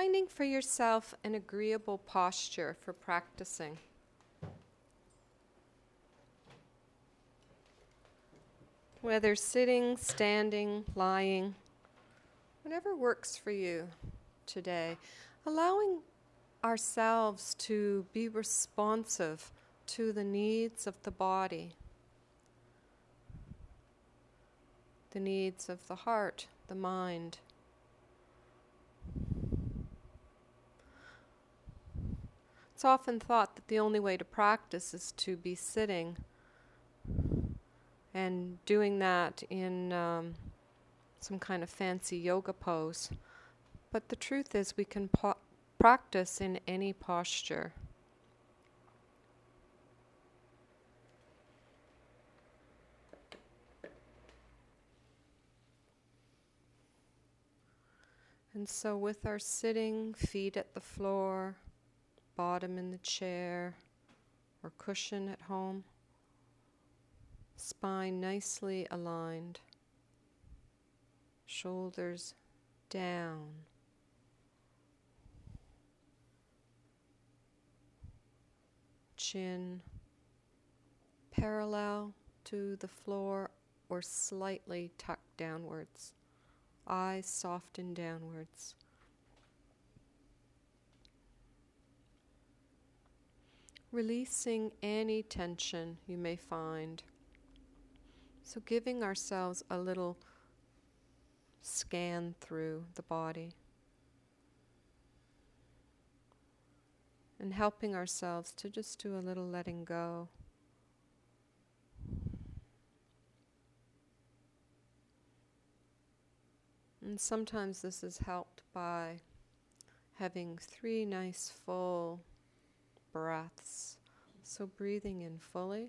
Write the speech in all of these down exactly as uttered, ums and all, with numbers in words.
finding for yourself an agreeable posture for practicing. Whether sitting, standing, lying, whatever works for you today. Allowing ourselves to be responsive to the needs of the body, the needs of the heart, the mind. It's often thought that the only way to practice is to be sitting and doing that in um, some kind of fancy yoga pose. But the truth is we can po- practice in any posture. And so with our sitting, feet at the floor, bottom in the chair or cushion at home, spine nicely aligned, shoulders down, chin parallel to the floor or slightly tucked downwards, eyes soften downwards. Releasing any tension you may find. So giving ourselves a little scan through the body and helping ourselves to just do a little letting go. And sometimes this is helped by having three nice full breaths. So breathing in fully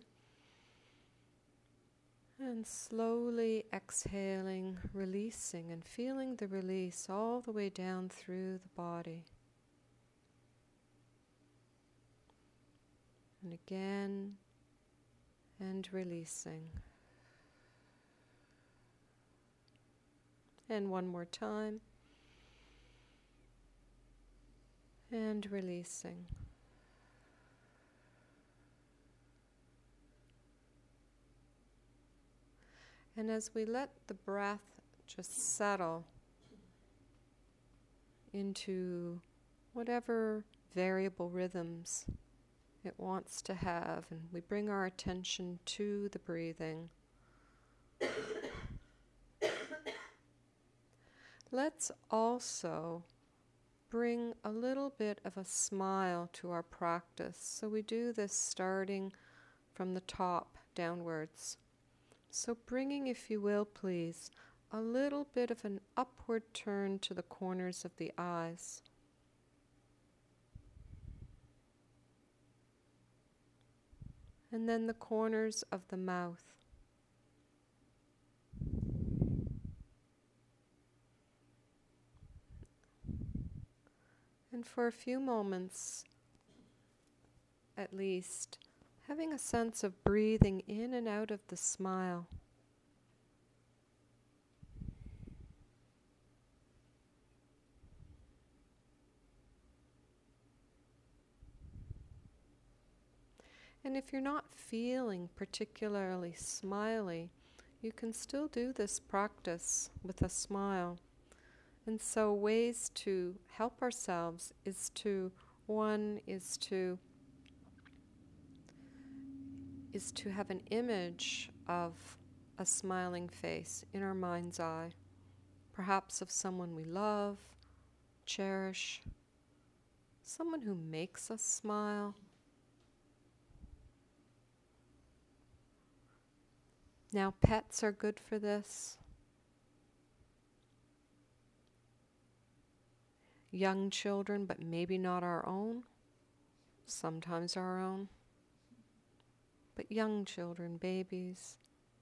and slowly exhaling, releasing and feeling the release all the way down through the body. And again, and releasing. And one more time. And releasing. And as we let the breath just settle into whatever variable rhythms it wants to have, and we bring our attention to the breathing, let's also bring a little bit of a smile to our practice. So we do this starting from the top downwards. So bringing, if you will, please, a little bit of an upward turn to the corners of the eyes. And then the corners of the mouth. And for a few moments, at least, having a sense of breathing in and out of the smile. And if you're not feeling particularly smiley, you can still do this practice with a smile. And so ways to help ourselves is to, one is to is to have an image of a smiling face in our mind's eye, perhaps of someone we love, cherish, someone who makes us smile. Now, pets are good for this. Young children, but maybe not our own, sometimes our own. But young children, babies.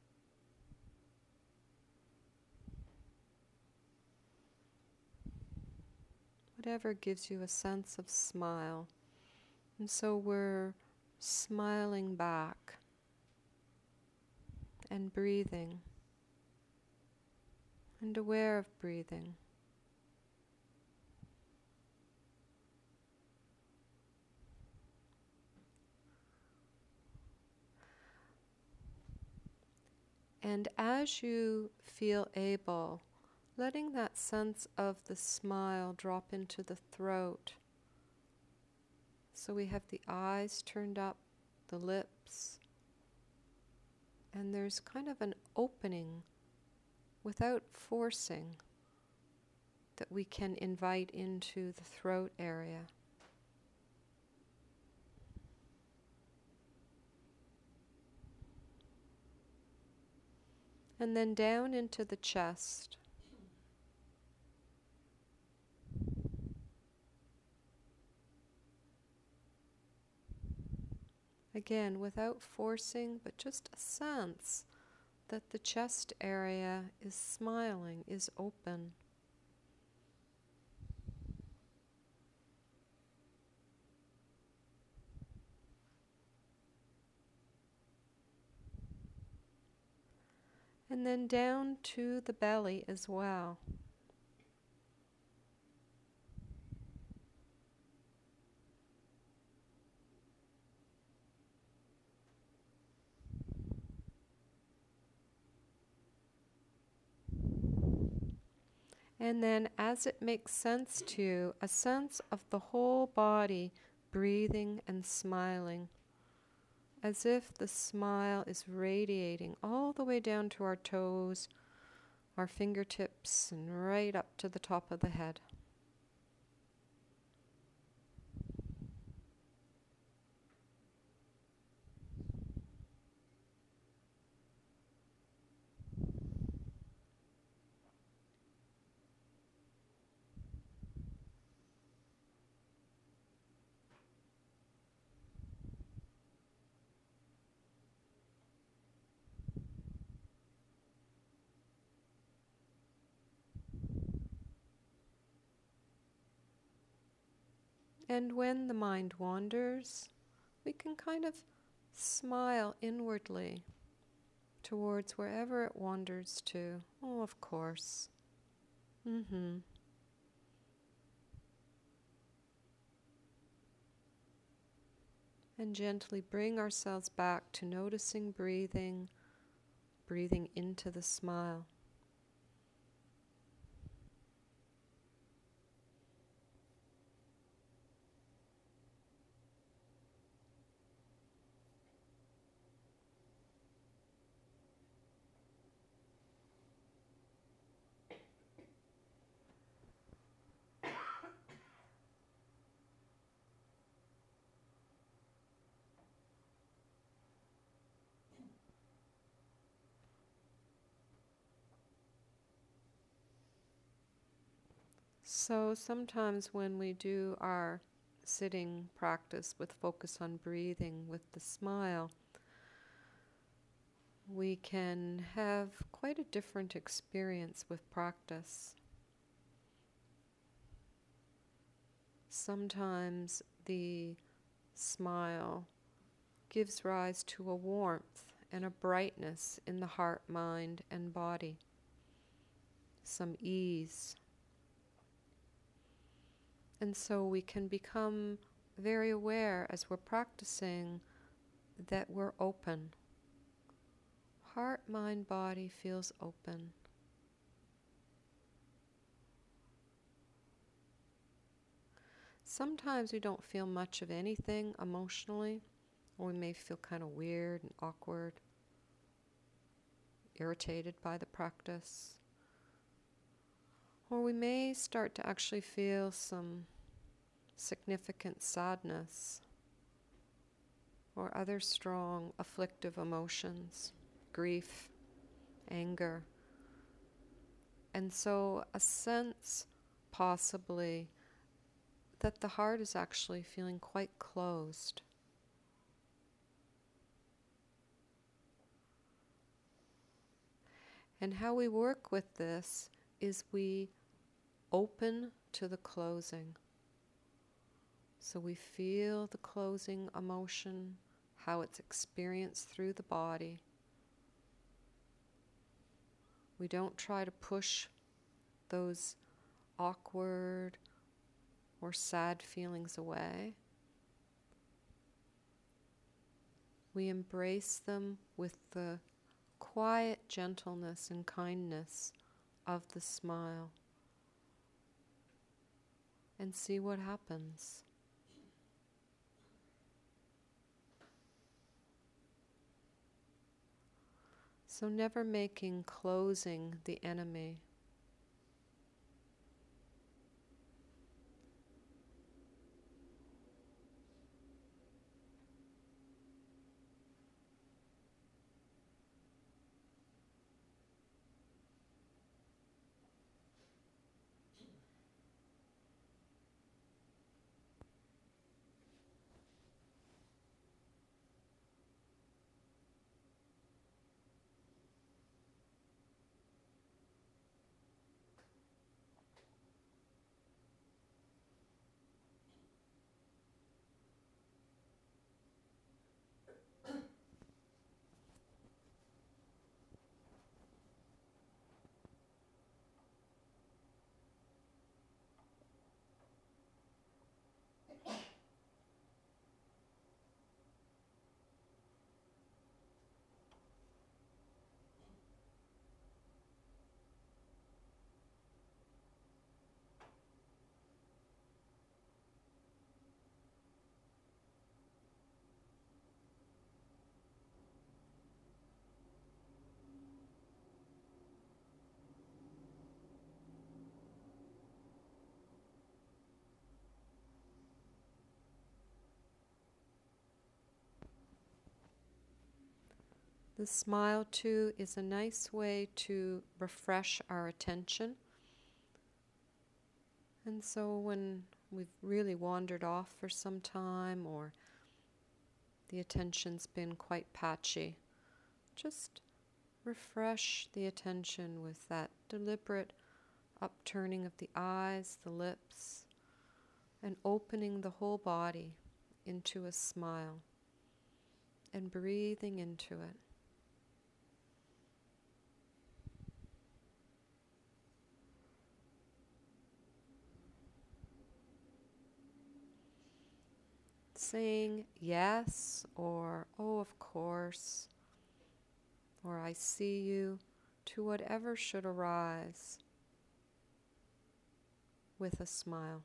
Whatever gives you a sense of smile. And so we're smiling back and breathing and aware of breathing. And as you feel able, letting that sense of the smile drop into the throat. So we have the eyes turned up, the lips, and there's kind of an opening without forcing that we can invite into the throat area. And then down into the chest. Again, without forcing, but just a sense that the chest area is smiling, is open. And then down to the belly as well. And then as it makes sense to you, a sense of the whole body breathing and smiling, as if the smile is radiating all the way down to our toes, our fingertips, and right up to the top of the head. And when the mind wanders, we can kind of smile inwardly towards wherever it wanders to. Oh, of course. Mm-hmm. And gently bring ourselves back to noticing breathing, breathing into the smile. So sometimes when we do our sitting practice with focus on breathing with the smile, we can have quite a different experience with practice. Sometimes the smile gives rise to a warmth and a brightness in the heart, mind, and body, some ease. And so we can become very aware as we're practicing that we're open. Heart, mind, body feels open. Sometimes we don't feel much of anything emotionally, or we may feel kind of weird and awkward, irritated by the practice. Or we may start to actually feel some significant sadness or other strong afflictive emotions, grief, anger. And so a sense possibly that the heart is actually feeling quite closed. And how we work with this is we open to the closing. So we feel the closing emotion, how it's experienced through the body. We don't try to push those awkward or sad feelings away. We embrace them with the quiet gentleness and kindness of the smile, and see what happens. So never making closing the enemy. The smile, too, is a nice way to refresh our attention. And so when we've really wandered off for some time, or the attention's been quite patchy, just refresh the attention with that deliberate upturning of the eyes, the lips, and opening the whole body into a smile, and breathing into it. Saying yes, or oh, of course, or I see you, to whatever should arise with a smile.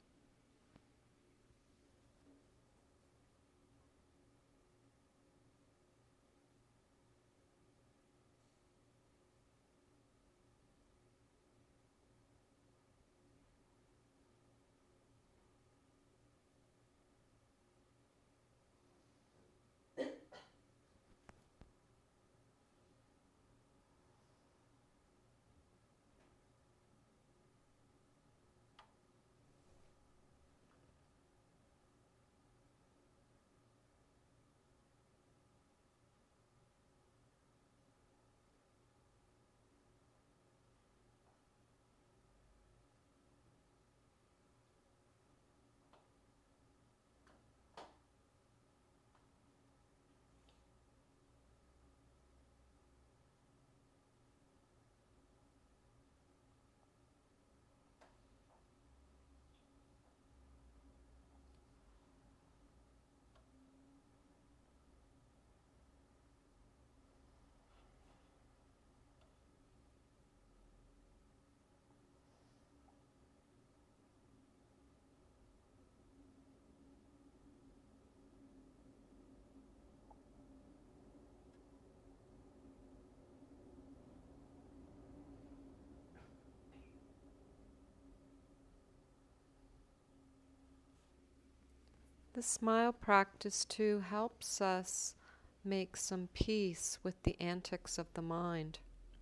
The smile practice, too, helps us make some peace with the antics of the mind.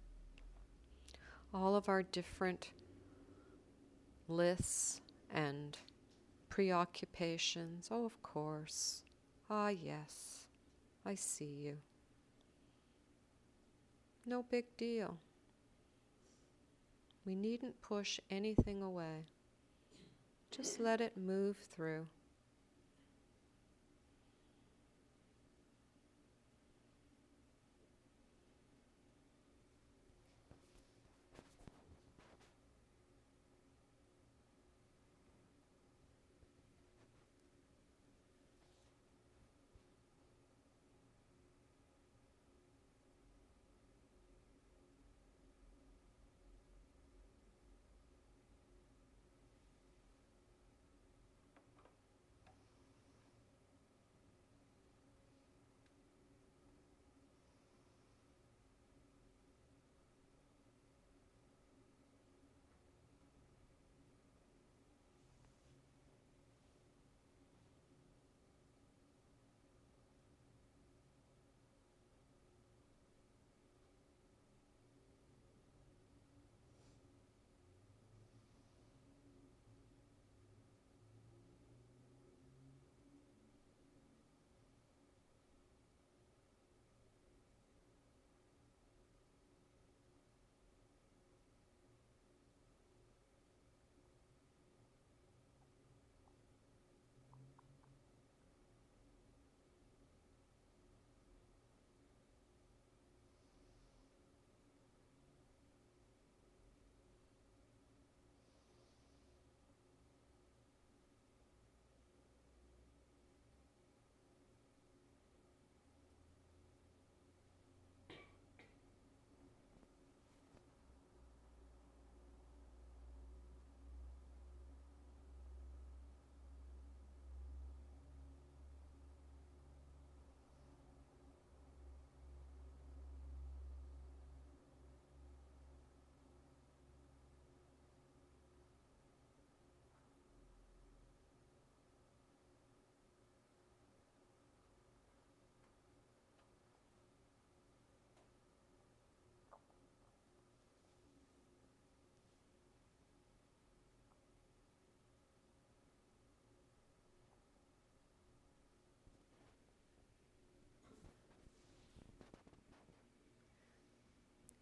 All of our different lists and preoccupations. Oh, of course. Ah, yes, I see you. No big deal. We needn't push anything away. Just let it move through.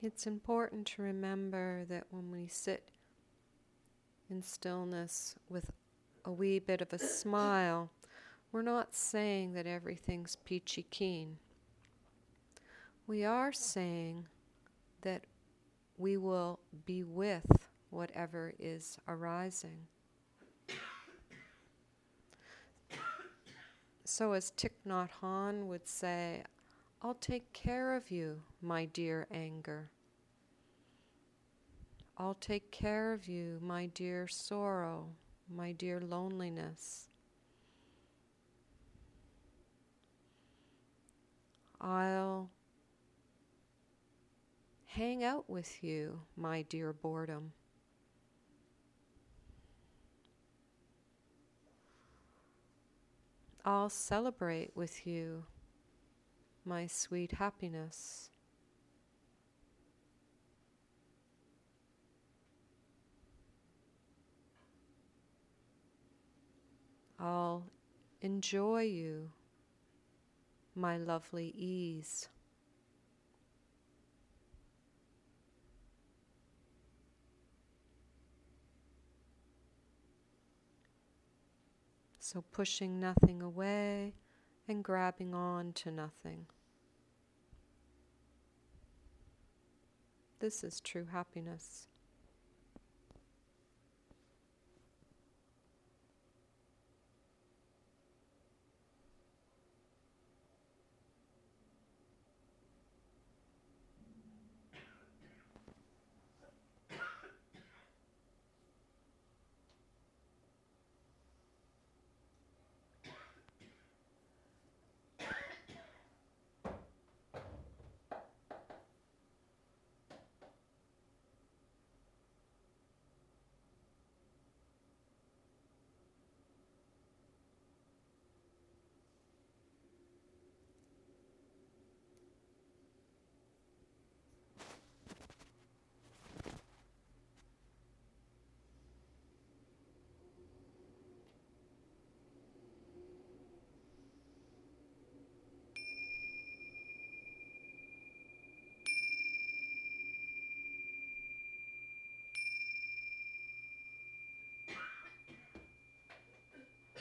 It's important to remember that when we sit in stillness with a wee bit of a smile, we're not saying that everything's peachy keen. We are saying that we will be with whatever is arising. So as Thich Nhat Hanh would say, I'll take care of you, my dear anger. I'll take care of you, my dear sorrow, my dear loneliness. I'll hang out with you, my dear boredom. I'll celebrate with you, my sweet happiness. I'll enjoy you, my lovely ease. So pushing nothing away and grabbing on to nothing. This is true happiness.